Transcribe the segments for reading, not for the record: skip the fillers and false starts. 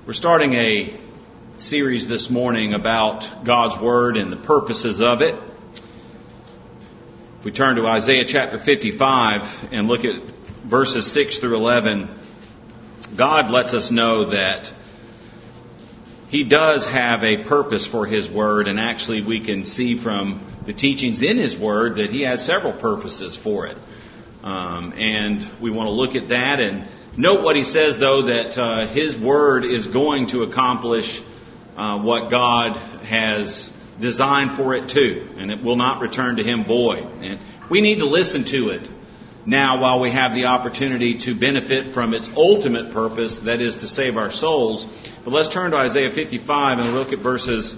We're starting a series this morning about God's Word and the purposes of it. If we turn to Isaiah chapter 55 and look at verses 6 through 11, God lets us know that He does have a purpose for His Word, and actually we can see from the teachings in His Word that He has several purposes for it. And we want to look at that and note what He says, though, that His Word is going to accomplish what God has designed for it to, and it will not return to Him void. And we need to listen to it now while we have the opportunity to benefit from its ultimate purpose, that is to save our souls. But let's turn to Isaiah 55 and look at verses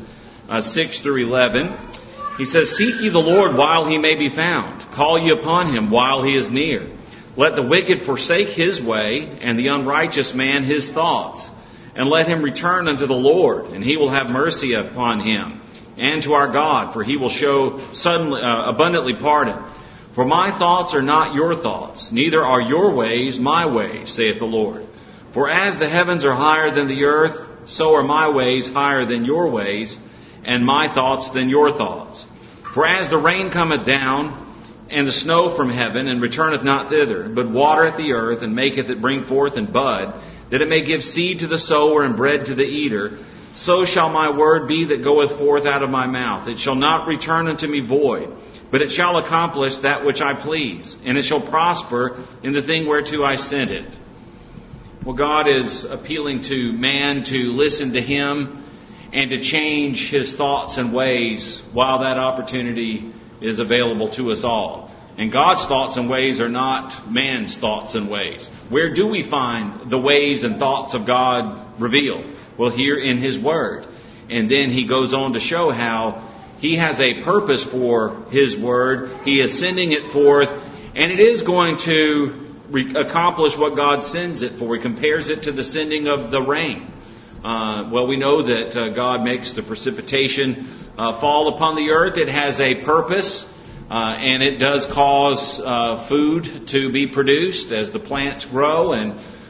6 through 11. He says, "Seek ye the Lord while He may be found. Call ye upon Him while He is near. Let the wicked forsake his way, and the unrighteous man his thoughts. And let him return unto the Lord, and He will have mercy upon him, and to our God, for He will show abundantly pardon. For my thoughts are not your thoughts, neither are your ways my ways, saith the Lord. For as the heavens are higher than the earth, so are my ways higher than your ways, and my thoughts than your thoughts. For as the rain cometh down, and the snow from heaven, and returneth not thither, but watereth the earth, and maketh it bring forth and bud, that it may give seed to the sower and bread to the eater, so shall my word be that goeth forth out of my mouth. It shall not return unto me void, but it shall accomplish that which I please, and it shall prosper in the thing whereto I sent it." Well, God is appealing to man to listen to Him and to change his thoughts and ways while that opportunity is available to us all. And God's thoughts and ways are not man's thoughts and ways. Where do we find the ways and thoughts of God revealed? Well, here in His Word. And then He goes on to show how He has a purpose for His Word. He is sending it forth, and it is going to accomplish what God sends it for. He compares it to the sending of the rain. Well, we know that God makes the precipitation fall upon the earth. It has a purpose, and it does cause food to be produced as the plants grow. And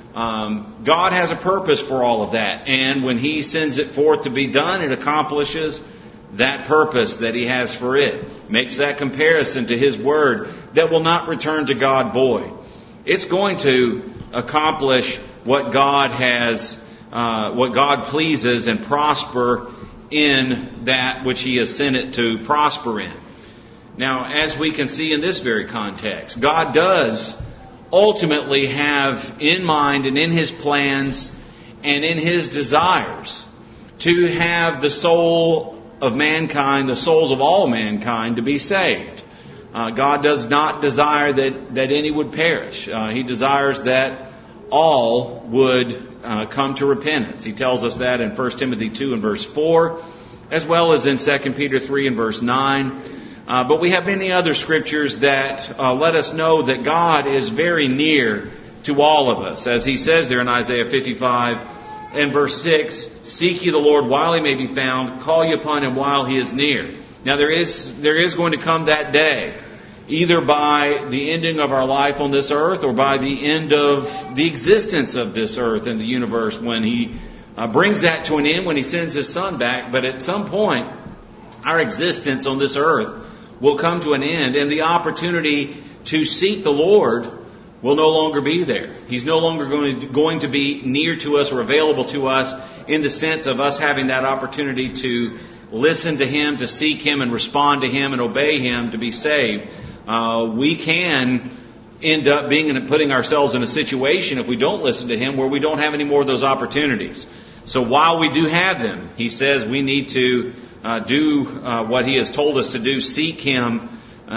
God has a purpose for all of that. And when He sends it forth to be done, it accomplishes that purpose that He has for it. Makes that comparison to His Word that will not return to God void. It's going to accomplish what God has, what God pleases, and prosper in that which He has sent it to prosper in. Now, as we can see in this very context, God does ultimately have in mind and in His plans and in His desires to have the soul of mankind, the souls of all mankind, to be saved. God does not desire that any would perish. He desires that all would come to repentance. He tells us that in 1 Timothy 2 and verse 4, as well as in 2 Peter 3 and verse 9. But we have many other scriptures that let us know that God is very near to all of us. As He says there in Isaiah 55 and verse 6, "Seek ye the Lord while He may be found, call ye upon Him while He is near." Now there is going to come that day, either by the ending of our life on this earth or by the end of the existence of this earth and the universe, when He brings that to an end, when He sends His Son back. But at some point, our existence on this earth will come to an end, and the opportunity to seek the Lord will no longer be there. He's no longer going to be near to us or available to us in the sense of us having that opportunity to listen to Him, to seek Him and respond to Him and obey Him to be saved. We can end up putting ourselves in a situation, if we don't listen to Him, where we don't have any more of those opportunities. So while we do have them, He says we need to do what He has told us to do, seek Him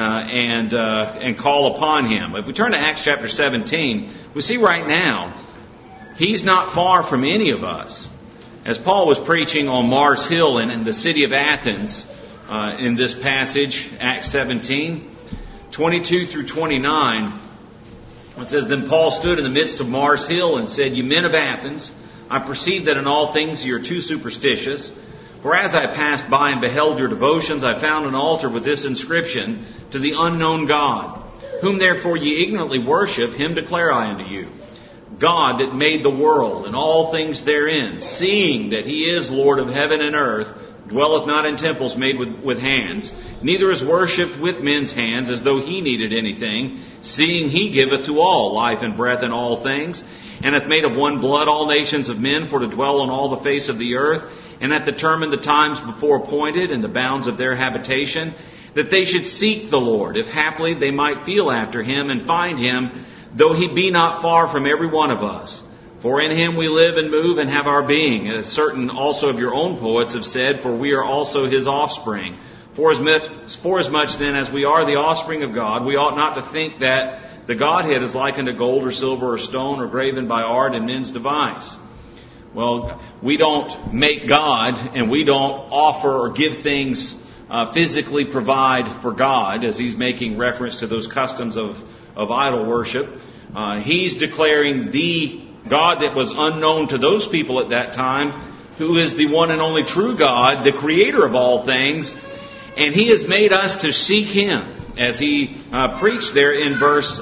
and call upon Him. If we turn to Acts chapter 17, we see right now He's not far from any of us. As Paul was preaching on Mars Hill in the city of Athens, in this passage, Acts 17, 22 through 29, it says, "Then Paul stood in the midst of Mars Hill and said, Ye men of Athens, I perceive that in all things ye are too superstitious. For as I passed by and beheld your devotions, I found an altar with this inscription, To the unknown God. Whom therefore ye ignorantly worship, Him declare I unto you. God that made the world and all things therein, seeing that He is Lord of heaven and earth, dwelleth not in temples made with hands, neither is worshipped with men's hands as though He needed anything, seeing He giveth to all life and breath and all things, and hath made of one blood all nations of men for to dwell on all the face of the earth, and hath determined the times before appointed and the bounds of their habitation, that they should seek the Lord, if haply they might feel after Him and find Him, though He be not far from every one of us. For in Him we live and move and have our being, as certain also of your own poets have said, for we are also His offspring. For as much then as we are the offspring of God, we ought not to think that the Godhead is likened to gold or silver or stone or graven by art and men's device. Well, we don't make God, and we don't offer or give things physically provide for God, as He's making reference to those customs of idol worship. He's declaring the God that was unknown to those people at that time, who is the one and only true God, the creator of all things. And He has made us to seek Him, as He preached there in verse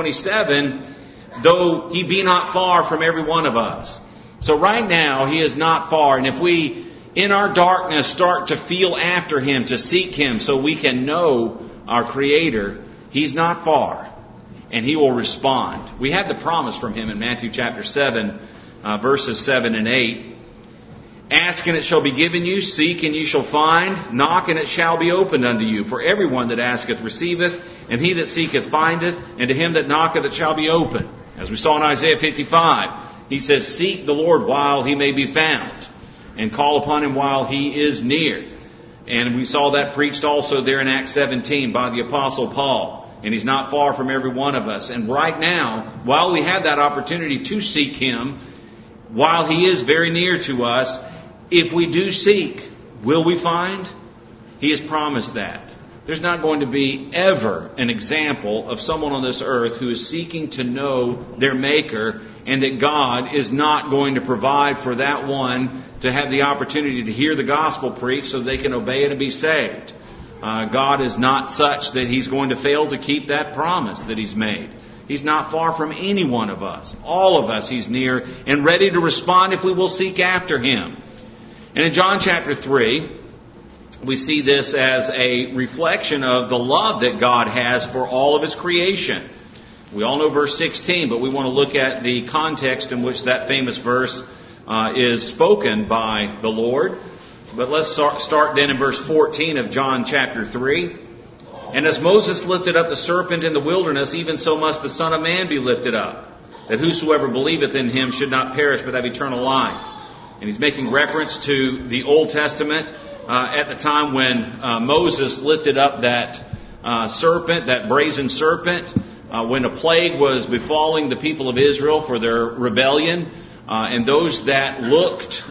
27, though He be not far from every one of us. So right now, He is not far. And if we, in our darkness, start to feel after Him, to seek Him so we can know our Creator, He's not far. And He will respond. We have the promise from Him in Matthew chapter 7, verses 7 and 8. Ask and it shall be given you, seek and you shall find, knock and it shall be opened unto you. For everyone that asketh receiveth, and he that seeketh findeth, and to him that knocketh it shall be opened. As we saw in Isaiah 55, He says, seek the Lord while He may be found, and call upon Him while He is near. And we saw that preached also there in Acts 17 by the Apostle Paul. And He's not far from every one of us. And right now, while we have that opportunity to seek Him, while He is very near to us, if we do seek, will we find? He has promised that. There's not going to be ever an example of someone on this earth who is seeking to know their Maker, and that God is not going to provide for that one to have the opportunity to hear the gospel preached so they can obey it and be saved. God is not such that He's going to fail to keep that promise that He's made. He's not far from any one of us. All of us He's near and ready to respond if we will seek after Him. And in John chapter 3, we see this as a reflection of the love that God has for all of His creation. We all know verse 16, but we want to look at the context in which that famous verse is spoken by the Lord. But let's start then in verse 14 of John chapter 3. And as Moses lifted up the serpent in the wilderness, even so must the Son of Man be lifted up, that whosoever believeth in Him should not perish but have eternal life. And He's making reference to the Old Testament at the time when Moses lifted up that serpent, that brazen serpent, when a plague was befalling the people of Israel for their rebellion. And those that looked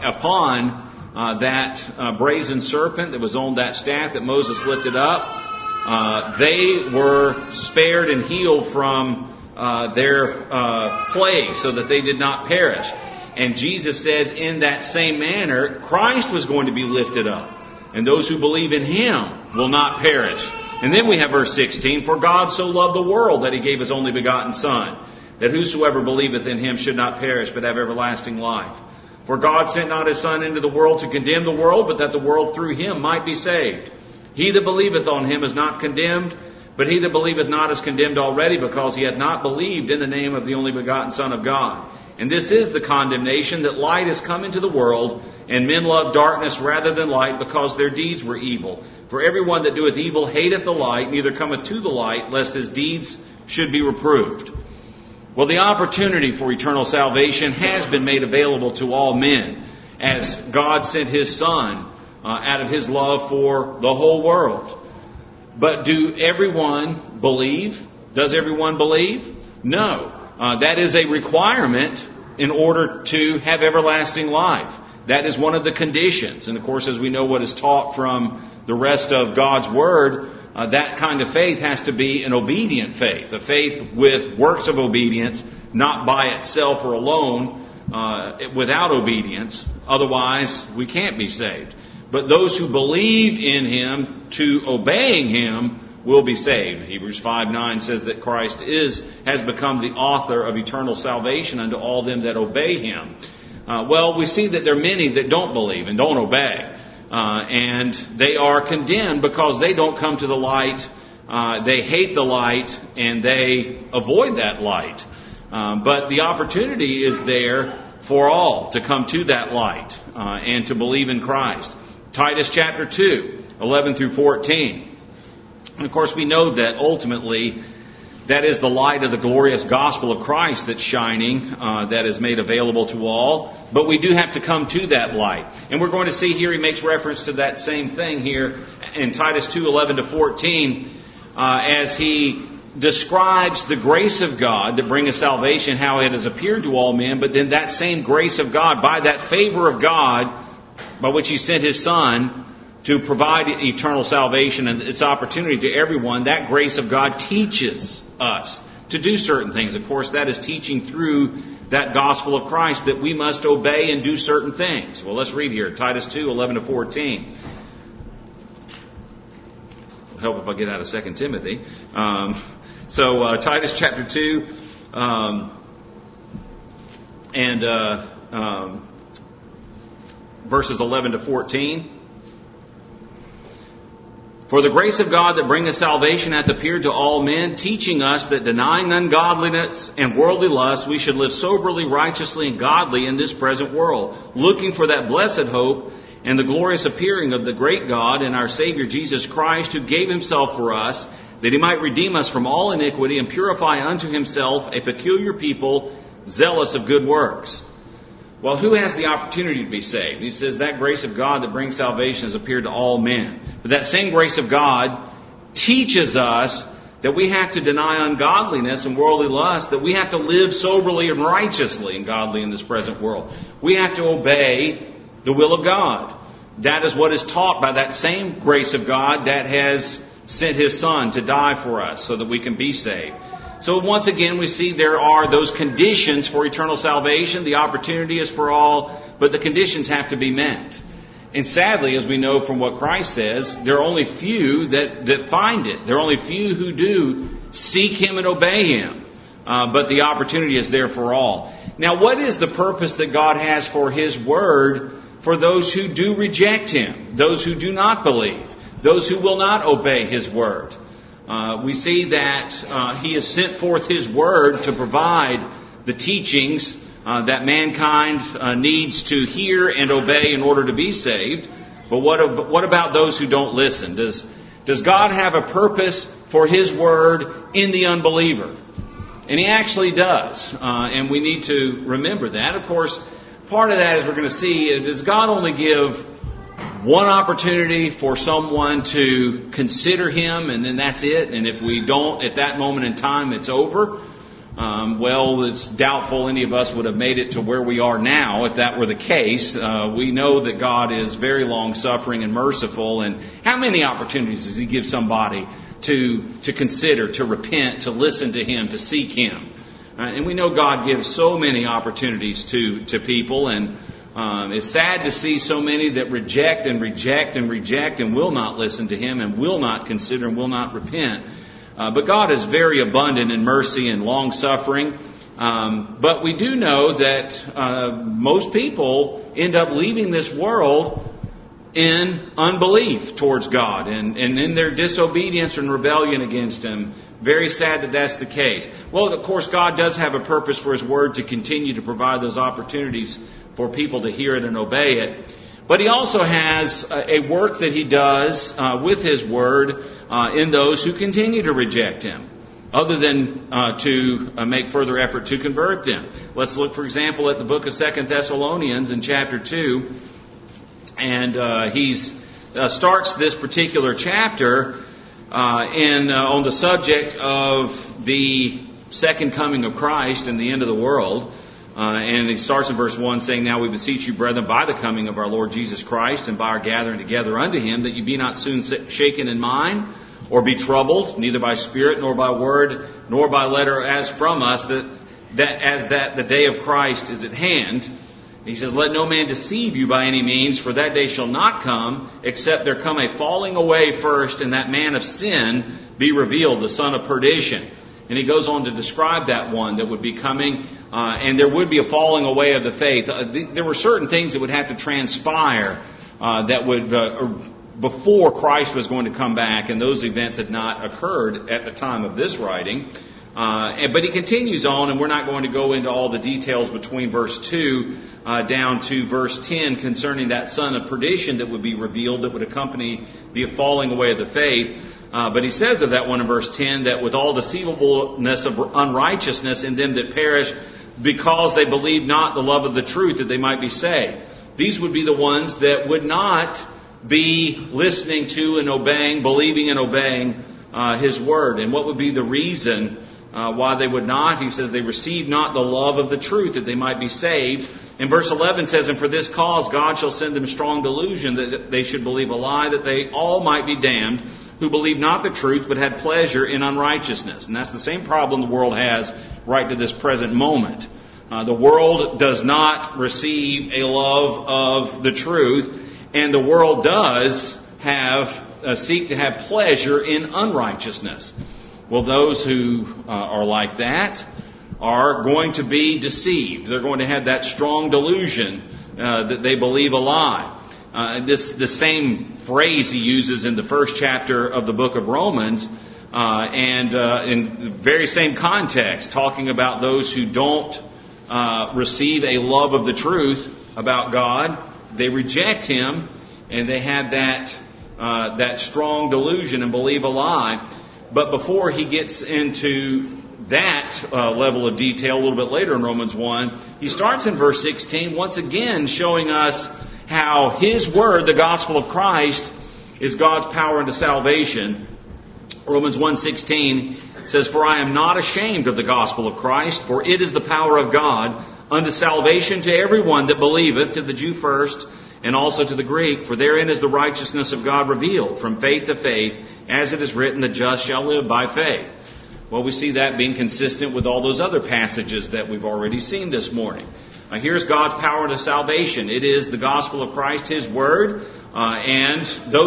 upon that brazen serpent that was on that staff that Moses lifted up, they were spared and healed from their plague so that they did not perish. And Jesus says in that same manner, Christ was going to be lifted up, and those who believe in Him will not perish. And then we have verse 16, for God so loved the world that He gave His only begotten Son, that whosoever believeth in Him should not perish but have everlasting life. For God sent not His Son into the world to condemn the world, but that the world through Him might be saved. He that believeth on Him is not condemned, but he that believeth not is condemned already, because he hath not believed in the name of the only begotten Son of God. And this is the condemnation, that light is come into the world, and men love darkness rather than light, because their deeds were evil. For everyone that doeth evil hateth the light, neither cometh to the light, lest his deeds should be reproved. Well, the opportunity for eternal salvation has been made available to all men, as God sent His Son out of His love for the whole world. But do everyone believe? Does everyone believe? No. That is a requirement in order to have everlasting life. That is one of the conditions. And of course, as we know what is taught from the rest of God's Word, that kind of faith has to be an obedient faith. A faith with works of obedience, not by itself or alone, without obedience. Otherwise, we can't be saved. But those who believe in Him to obeying Him will be saved. Hebrews 5:9 says that Christ has become the author of eternal salvation unto all them that obey Him. Well, we see that there are many that don't believe and don't obey. And they are condemned because they don't come to the light. They hate the light and they avoid that light. But the opportunity is there for all to come to that light and to believe in Christ. Titus chapter 2, 11 through 14. And of course we know that ultimately that is the light of the glorious gospel of Christ that's shining, that is made available to all. But we do have to come to that light. And we're going to see here he makes reference to that same thing here in Titus 2, 11 to 14, as he describes the grace of God that bringeth salvation, how it has appeared to all men, but then that same grace of God, by that favor of God, by which He sent His Son to provide eternal salvation and its opportunity to everyone, that grace of God teaches us to do certain things. Of course, that is teaching through that gospel of Christ that we must obey and do certain things. Well, let's read here, Titus 2, 11 to 14. It'll help if I get out of 2 Timothy. Titus chapter 2, verses 11 to 14. For the grace of God that bringeth salvation hath appeared to all men, teaching us that denying ungodliness and worldly lust, we should live soberly, righteously, and godly in this present world, looking for that blessed hope and the glorious appearing of the great God and our Savior Jesus Christ, who gave Himself for us, that He might redeem us from all iniquity and purify unto Himself a peculiar people, zealous of good works. Well, who has the opportunity to be saved? He says that grace of God that brings salvation has appeared to all men. But that same grace of God teaches us that we have to deny ungodliness and worldly lust, that we have to live soberly and righteously and godly in this present world. We have to obey the will of God. That is what is taught by that same grace of God that has sent His Son to die for us so that we can be saved. So once again, we see there are those conditions for eternal salvation. The opportunity is for all, but the conditions have to be met. And sadly, as we know from what Christ says, there are only few that find it. There are only few who do seek Him and obey Him. But the opportunity is there for all. Now, what is the purpose that God has for His Word for those who do reject Him, those who do not believe, those who will not obey His Word? We see that He has sent forth His Word to provide the teachings that mankind needs to hear and obey in order to be saved. But what about those who don't listen? Does God have a purpose for His Word in the unbeliever? And He actually does. And we need to remember that. Of course, part of that, as we're going to see, does God only give one opportunity for someone to consider Him and then that's it? And if we don't at that moment in time, it's over? Well, it's doubtful any of us would have made it to where we are now if that were the case. We know that God is very long-suffering and merciful. And how many opportunities does He give somebody to consider, to repent, to listen to Him, to seek Him? And we know God gives so many opportunities to people, and it's sad to see so many that reject and reject and reject and will not listen to Him and will not consider and will not repent. But God is very abundant in mercy and long-suffering. But we do know that most people end up leaving this world in unbelief towards God and in their disobedience and rebellion against Him. Very sad that that's the case. Well, of course, God does have a purpose for His Word to continue to provide those opportunities for people to hear it and obey it. But He also has a work that He does with His Word in those who continue to reject Him, other than to make further effort to convert them. Let's look, for example, at the book of 2 Thessalonians in chapter 2. And he starts this particular chapter on the subject of the second coming of Christ and the end of the world. And he starts in verse 1 saying, Now we beseech you, brethren, by the coming of our Lord Jesus Christ and by our gathering together unto Him, that you be not soon shaken in mind, or be troubled, neither by spirit, nor by word, nor by letter as from us, that the day of Christ is at hand. He says, let no man deceive you by any means, for that day shall not come, except there come a falling away first, and that man of sin be revealed, the son of perdition. And he goes on to describe that one that would be coming, and there would be a falling away of the faith. There were certain things that would have to transpire that would before Christ was going to come back, and those events had not occurred at the time of this writing. But he continues on, and we're not going to go into all the details between verse 2 down to verse 10 concerning that son of perdition that would be revealed, that would accompany the falling away of the faith. But he says of that one in verse 10 that with all deceivableness of unrighteousness in them that perish, because they believe not the love of the truth, that they might be saved. These would be the ones that would not be listening to and obeying, believing and obeying His Word. And what would be the reason why they would not? He says they receive not the love of the truth, that they might be saved. And verse 11 says, and for this cause God shall send them strong delusion, that they should believe a lie, that they all might be damned, who believe not the truth, but had pleasure in unrighteousness. And that's the same problem the world has right to this present moment. The world does not receive a love of the truth, and the world does seek to have pleasure in unrighteousness. Well, those who are like that are going to be deceived. They're going to have that strong delusion that they believe a lie. The same phrase he uses in the first chapter of the book of Romans, and in the very same context, talking about those who don't receive a love of the truth about God. They reject Him, and they have that strong delusion and believe a lie. But before he gets into that level of detail a little bit later in Romans 1, he starts in verse 16, once again showing us how His Word, the gospel of Christ, is God's power unto salvation. Romans 1:16 says, for I am not ashamed of the gospel of Christ, for it is the power of God unto salvation to everyone that believeth, to the Jew first, and also to the Greek, for therein is the righteousness of God revealed, from faith to faith, as it is written, the just shall live by faith. Well, we see that being consistent with all those other passages that we've already seen this morning. Here's God's power to salvation. It is the gospel of Christ, His Word, and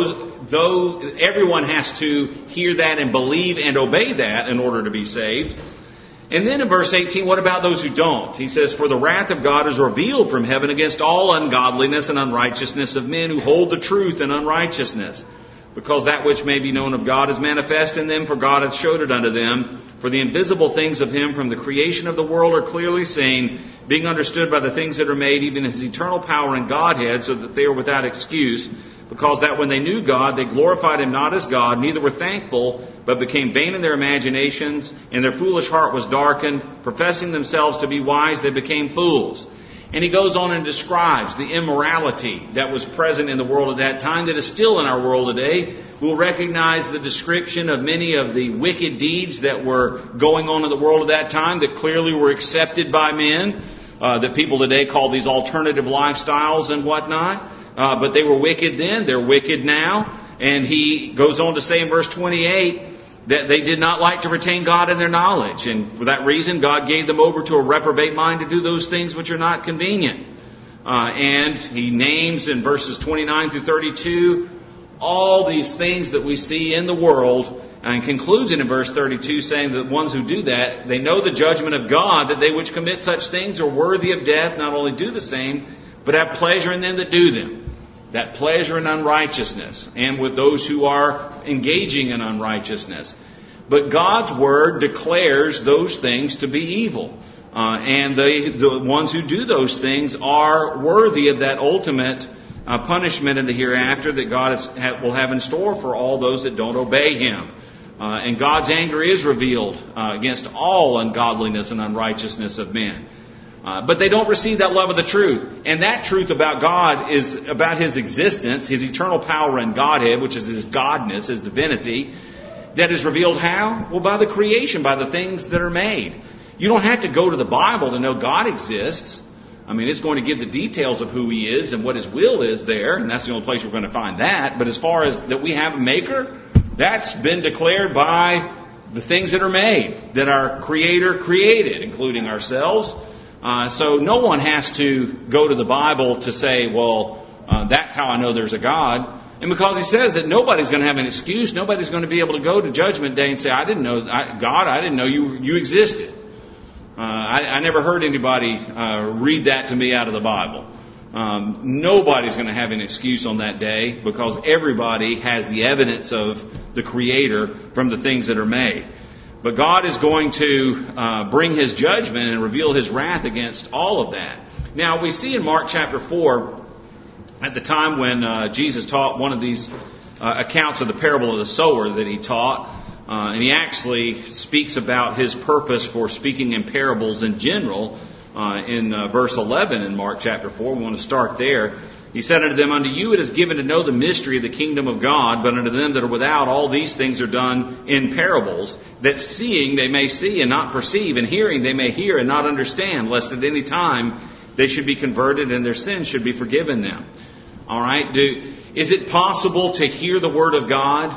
though everyone has to hear that and believe and obey that in order to be saved. And then in verse 18, what about those who don't? He says, for the wrath of God is revealed from heaven against all ungodliness and unrighteousness of men who hold the truth in unrighteousness. Because that which may be known of God is manifest in them, for God hath showed it unto them. For the invisible things of Him from the creation of the world are clearly seen, being understood by the things that are made, even His eternal power and Godhead, so that they are without excuse. Because that when they knew God, they glorified Him not as God, neither were thankful, but became vain in their imaginations, and their foolish heart was darkened. Professing themselves to be wise, they became fools. And he goes on and describes the immorality that was present in the world at that time, that is still in our world today. We'll recognize the description of many of the wicked deeds that were going on in the world at that time that clearly were accepted by men, that people today call these alternative lifestyles and whatnot. But they were wicked then, they're wicked now. And he goes on to say in verse 28 that they did not like to retain God in their knowledge. And for that reason, God gave them over to a reprobate mind to do those things which are not convenient. And he names in verses 29 through 32 all these things that we see in the world, and concludes it in verse 32 saying that ones who do that, they know the judgment of God, that they which commit such things are worthy of death, not only do the same, but have pleasure in them that do them. That pleasure in unrighteousness, and with those who are engaging in unrighteousness. But God's Word declares those things to be evil. And the ones who do those things are worthy of that ultimate punishment in the hereafter that God will have in store for all those that don't obey Him. And God's anger is revealed against all ungodliness and unrighteousness of men. But they don't receive that love of the truth. And that truth about God is about His existence, His eternal power and Godhead, which is His godness, His divinity. That is revealed how? Well, by the creation, by the things that are made. You don't have to go to the Bible to know God exists. I mean, it's going to give the details of who He is and what His will is there, and that's the only place we're going to find that. But as far as that we have a Maker, that's been declared by the things that are made, that our Creator created, including ourselves. So no one has to go to the Bible to say, well, that's how I know there's a God. And because he says that nobody's going to have an excuse, nobody's going to be able to go to Judgment Day and say, I didn't know, God, I didn't know you existed. I never heard anybody read that to me out of the Bible. Nobody's going to have an excuse on that day because everybody has the evidence of the Creator from the things that are made. But God is going to bring His judgment and reveal His wrath against all of that. Now, we see in Mark chapter 4, at the time when Jesus taught one of these accounts of the parable of the sower that He taught, and He actually speaks about His purpose for speaking in parables in general in verse 11 in Mark chapter 4. We want to start there. He said unto them, Unto you it is given to know the mystery of the kingdom of God, but unto them that are without all these things are done in parables, that seeing they may see and not perceive, and hearing they may hear and not understand, lest at any time they should be converted and their sins should be forgiven them. All right? Is it possible to hear the Word of God,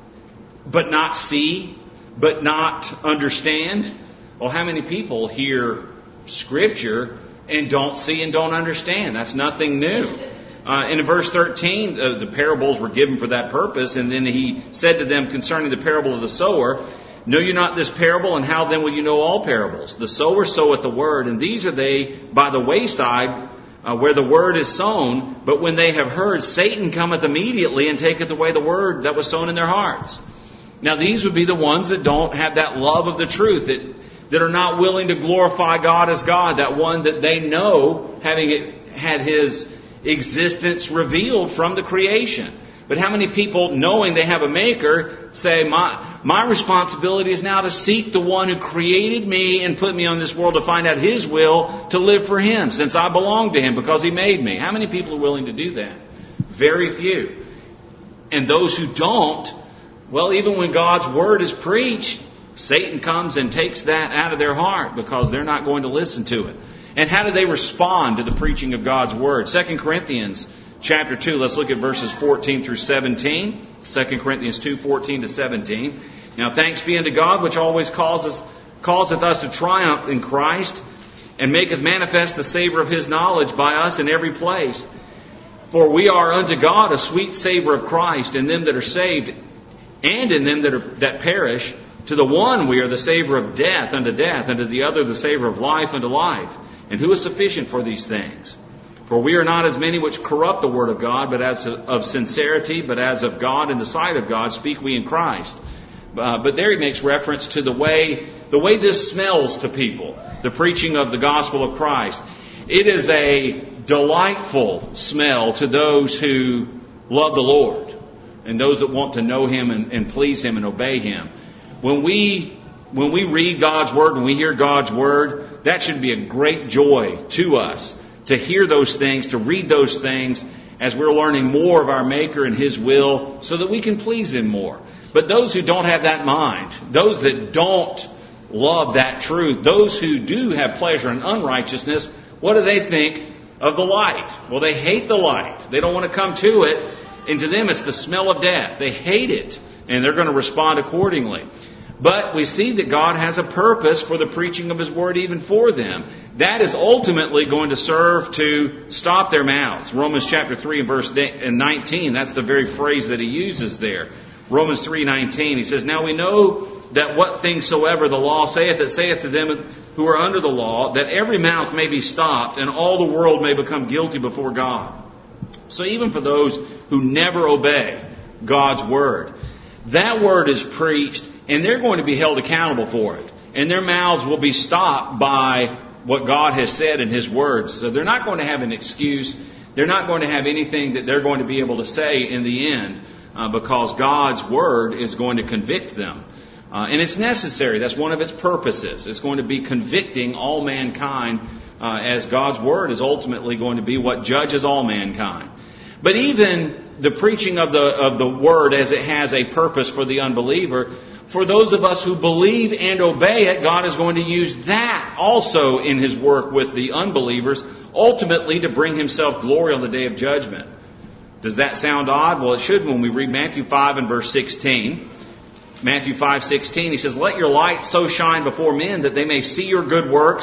but not see, but not understand? Well, how many people hear Scripture and don't see and don't understand? That's nothing new. In verse 13, the parables were given for that purpose, and then He said to them concerning the parable of the sower, Know you not this parable, and how then will you know all parables? The sower soweth the word, and these are they by the wayside, where the word is sown, but when they have heard, Satan cometh immediately and taketh away the word that was sown in their hearts. Now these would be the ones that don't have that love of the truth, that are not willing to glorify God as God, that one that they know, having had His existence revealed from the creation. But how many people, knowing they have a Maker, say, my responsibility is now to seek the one who created me and put me on this world to find out His will, to live for Him, since I belong to Him because He made me. How many people are willing to do that? Very few. And those who don't, well, even when God's Word is preached, Satan comes and takes that out of their heart because they're not going to listen to it. And how do they respond to the preaching of God's Word? 2 Corinthians chapter 2, let's look at verses 14 through 17. 2 Corinthians 2, 14 to 17. Now thanks be unto God, which always causeth us to triumph in Christ, and maketh manifest the savour of His knowledge by us in every place. For we are unto God a sweet savour of Christ in them that are saved, and in them that perish. To the one we are the savour of death, and to the other the savour of life unto life. And who is sufficient for these things? For we are not as many which corrupt the word of God, but as of sincerity, but as of God in the sight of God, speak we in Christ. But there he makes reference to the way this smells to people, the preaching of the gospel of Christ. It is a delightful smell to those who love the Lord and those that want to know Him and please Him and obey Him. When we read God's Word, when we hear God's Word, that should be a great joy to us to hear those things, to read those things as we're learning more of our Maker and His will so that we can please Him more. But those who don't have that mind, those that don't love that truth, those who do have pleasure in unrighteousness, what do they think of the light? Well, they hate the light. They don't want to come to it. And to them, it's the smell of death. They hate it. And they're going to respond accordingly. But we see that God has a purpose for the preaching of His Word even for them. That is ultimately going to serve to stop their mouths. Romans chapter 3 and verse 19, that's the very phrase that he uses there. Romans 3:19, he says, Now we know that what things soever the law saith, it saith to them who are under the law, that every mouth may be stopped, and all the world may become guilty before God. So even for those who never obey God's Word, that Word is preached, and they're going to be held accountable for it. And their mouths will be stopped by what God has said in His Word. So they're not going to have an excuse. They're not going to have anything that they're going to be able to say in the end because God's Word is going to convict them. And it's necessary. That's one of its purposes. It's going to be convicting all mankind as God's Word is ultimately going to be what judges all mankind. But even the preaching of the Word as it has a purpose for the unbeliever, for those of us who believe and obey it, God is going to use that also in His work with the unbelievers, ultimately to bring Himself glory on the day of judgment. Does that sound odd? Well, it should when we read Matthew 5 and verse 16. Matthew 5:16, he says, Let your light so shine before men that they may see your good works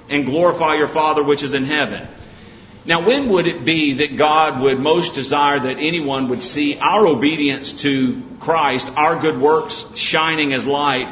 and glorify your Father which is in heaven. Now, when would it be that God would most desire that anyone would see our obedience to Christ, our good works shining as light,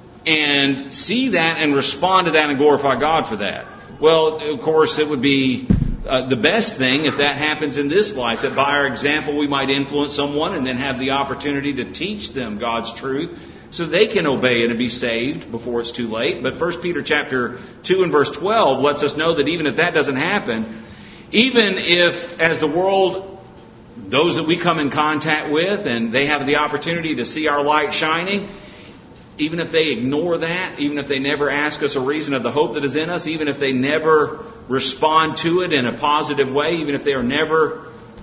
and see that and respond to that and glorify God for that? Well, of course, it would be the best thing if that happens in this life, that by our example we might influence someone and then have the opportunity to teach them God's truth so they can obey it and be saved before it's too late. But 1 Peter chapter 2 and verse 12 lets us know that even if that doesn't happen, even if as the world, those that we come in contact with and they have the opportunity to see our light shining, even if they ignore that, even if they never ask us a reason of the hope that is in us, even if they never respond to it in a positive way, even if they are never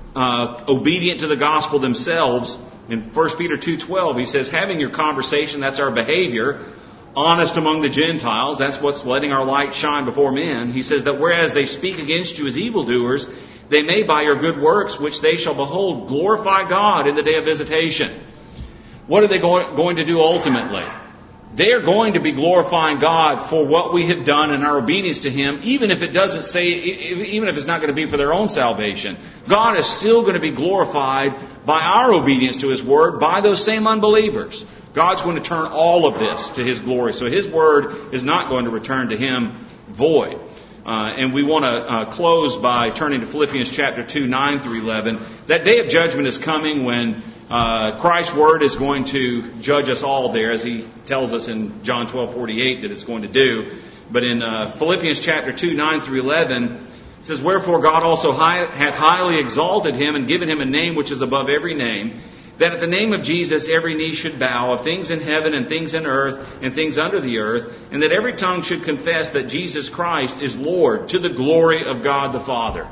obedient to the gospel themselves, in 1 Peter 2:12 he says, having your conversation, that's our behavior, honest among the Gentiles, that's what's letting our light shine before men. He says that whereas they speak against you as evildoers, they may by your good works, which they shall behold, glorify God in the day of visitation. What are they going to do ultimately? They are going to be glorifying God for what we have done in our obedience to Him, even if it doesn't say, even if it's not going to be for their own salvation. God is still going to be glorified by our obedience to His Word by those same unbelievers. God's going to turn all of this to His glory. So His Word is not going to return to Him void. And we want to close by turning to Philippians chapter 2, 9 through 11. That day of judgment is coming when Christ's Word is going to judge us all there, as He tells us in John 12:48 that it's going to do. But in Philippians chapter 2, 9 through 11, it says, wherefore God also hath highly exalted Him and given Him a name which is above every name, that at the name of Jesus every knee should bow, of things in heaven and things in earth and things under the earth, and that every tongue should confess that Jesus Christ is Lord, to the glory of God the Father.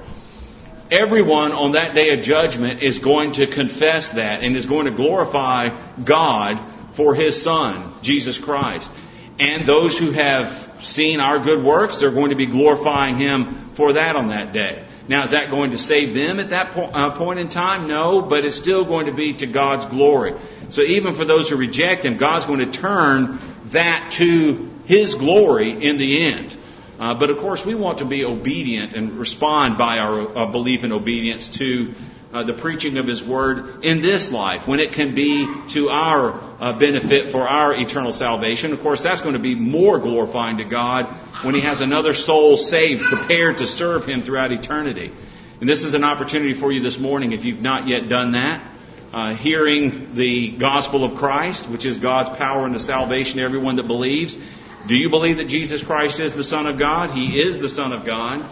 Everyone on that day of judgment is going to confess that and is going to glorify God for His Son, Jesus Christ. And those who have seen our good works, they're going to be glorifying Him for that on that day. Now, is that going to save them at that point in time? No, but it's still going to be to God's glory. So even for those who reject Him, God's going to turn that to His glory in the end. But of course, we want to be obedient and respond by our belief and obedience to the preaching of His Word in this life, when it can be to our benefit for our eternal salvation. Of course, that's going to be more glorifying to God when He has another soul saved, prepared to serve Him throughout eternity. And this is an opportunity for you this morning, if you've not yet done that, hearing the gospel of Christ, which is God's power and the salvation to everyone that believes. Do you believe that Jesus Christ is the Son of God? He is the Son of God.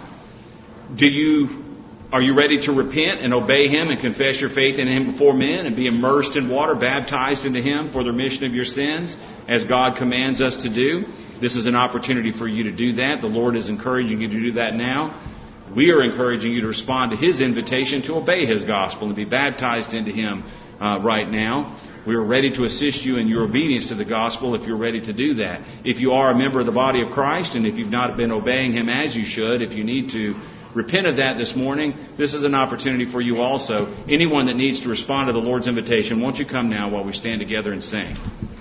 Are you ready to repent and obey Him and confess your faith in Him before men and be immersed in water, baptized into Him for the remission of your sins, as God commands us to do? This is an opportunity for you to do that. The Lord is encouraging you to do that now. We are encouraging you to respond to His invitation to obey His gospel and be baptized into Him right now. We are ready to assist you in your obedience to the gospel if you're ready to do that. If you are a member of the body of Christ and if you've not been obeying Him as you should, if you need to repent of that this morning, this is an opportunity for you also. Anyone that needs to respond to the Lord's invitation, won't you come now while we stand together and sing?